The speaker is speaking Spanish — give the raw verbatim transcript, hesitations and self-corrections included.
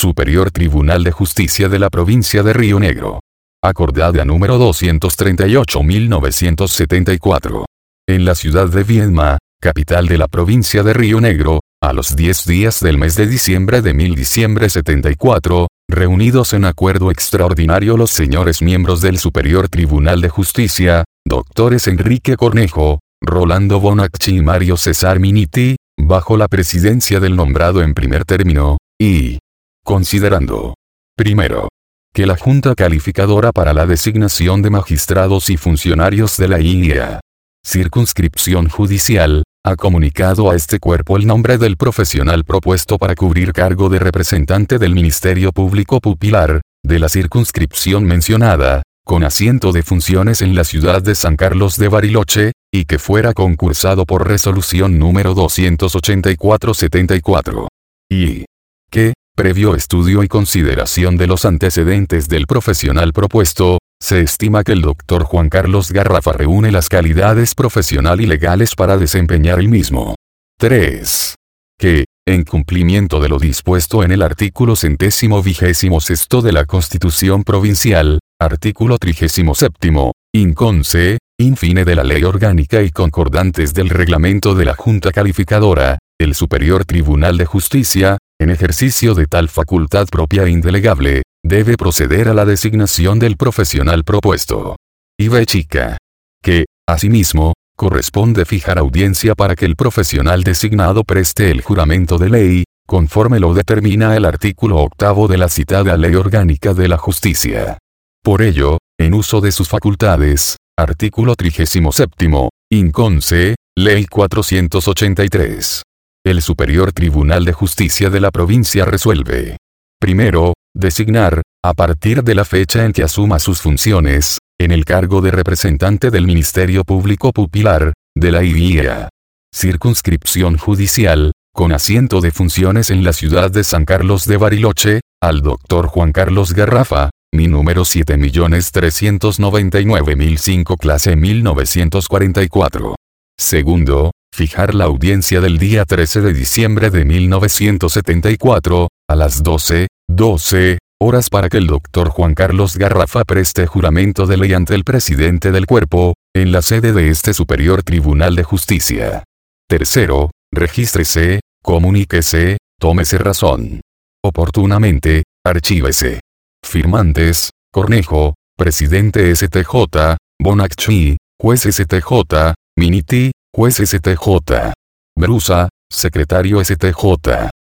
Superior Tribunal de Justicia de la Provincia de Río Negro. Acordada número doscientos treinta y ocho mil novecientos setenta y cuatro. En la ciudad de Viedma, capital de la provincia de Río Negro, a los diez días del mes de diciembre de mil diciembre setenta y cuatro, reunidos en acuerdo extraordinario los señores miembros del Superior Tribunal de Justicia, doctores Enrique Cornejo, Rolando Bonacci y Mario César Miniti, bajo la presidencia del nombrado en primer término, y considerando, primero, que la Junta Calificadora para la designación de magistrados y funcionarios de la I E A, Circunscripción Judicial, ha comunicado a este cuerpo el nombre del profesional propuesto para cubrir cargo de representante del Ministerio Público Pupilar, de la circunscripción mencionada, con asiento de funciones en la ciudad de San Carlos de Bariloche, y que fuera concursado por resolución número doscientos ochenta y cuatro setenta y cuatro. Y que, previo estudio y consideración de los antecedentes del profesional propuesto, se estima que el doctor Juan Carlos Garrafa reúne las calidades profesional y legales para desempeñar el mismo. tres. Que, en cumplimiento de lo dispuesto en el artículo centésimo vigésimo sexto de la Constitución Provincial, artículo trigésimo séptimo, inconce, infine de la Ley Orgánica y concordantes del Reglamento de la Junta Calificadora, el Superior Tribunal de Justicia, en ejercicio de tal facultad propia e indelegable, debe proceder a la designación del profesional propuesto. Y B chica. Que, asimismo, corresponde fijar audiencia para que el profesional designado preste el juramento de ley, conforme lo determina el artículo octavo de la citada Ley Orgánica de la Justicia. Por ello, en uso de sus facultades, artículo trigésimo séptimo, inconce, Ley cuatrocientos ochenta y tres. El Superior Tribunal de Justicia de la provincia resuelve. Primero, designar, a partir de la fecha en que asuma sus funciones, en el cargo de representante del Ministerio Público Pupilar, de la I E A, Circunscripción Judicial, con asiento de funciones en la ciudad de San Carlos de Bariloche, al doctor Juan Carlos Garrafa, mi número siete millones trescientos noventa y nueve mil cinco clase mil novecientos cuarenta y cuatro. Segundo, fijar la audiencia del día trece de diciembre de mil novecientos setenta y cuatro, a las doce, doce horas para que el doctor Juan Carlos Garrafa preste juramento de ley ante el presidente del cuerpo, en la sede de este Superior Tribunal de Justicia. Tercero, regístrese, comuníquese, tómese razón. Oportunamente, archívese. Firmantes, Cornejo, presidente S T J, Bonacci, juez S T J, Miniti, juez S T J. Brusa, secretario S T J.